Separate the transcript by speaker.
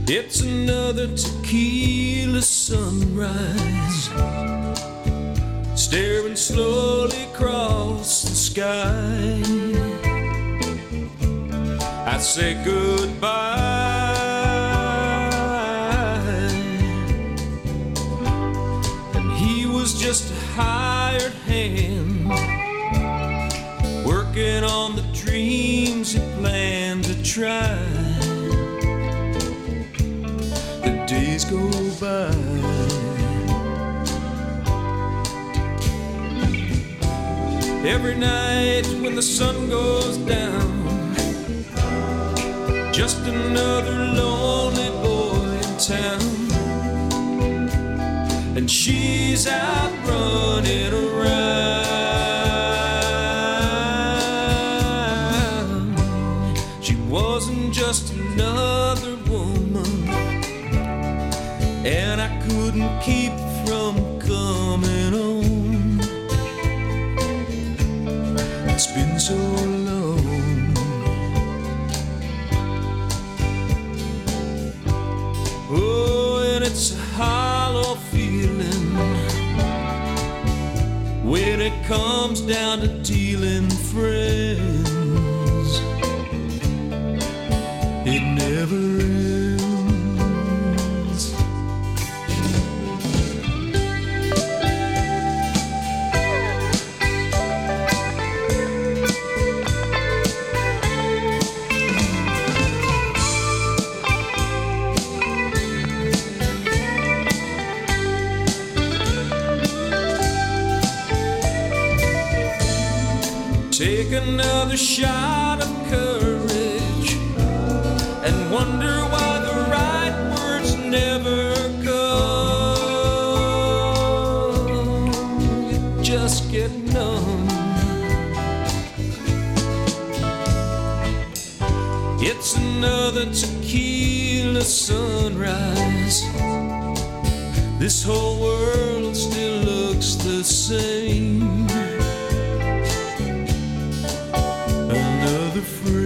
Speaker 1: It's another tequila sunrise, staring slowly across the sky. I say goodbye, and he was just a hired hand, working on the dreams he planned to try. The days go by, every night when the sun goes down, just another lonely boy in town, and she's out running around. She wasn't just another woman, and I couldn't keep from coming home. It's been so long. Oh, and it's a hollow feeling when it comes down to dealing friends. It never ends. Take another shot of courage and wonder why the right words never come. You just get numb. It's another tequila sunrise. This whole world still looks the same. Another friend.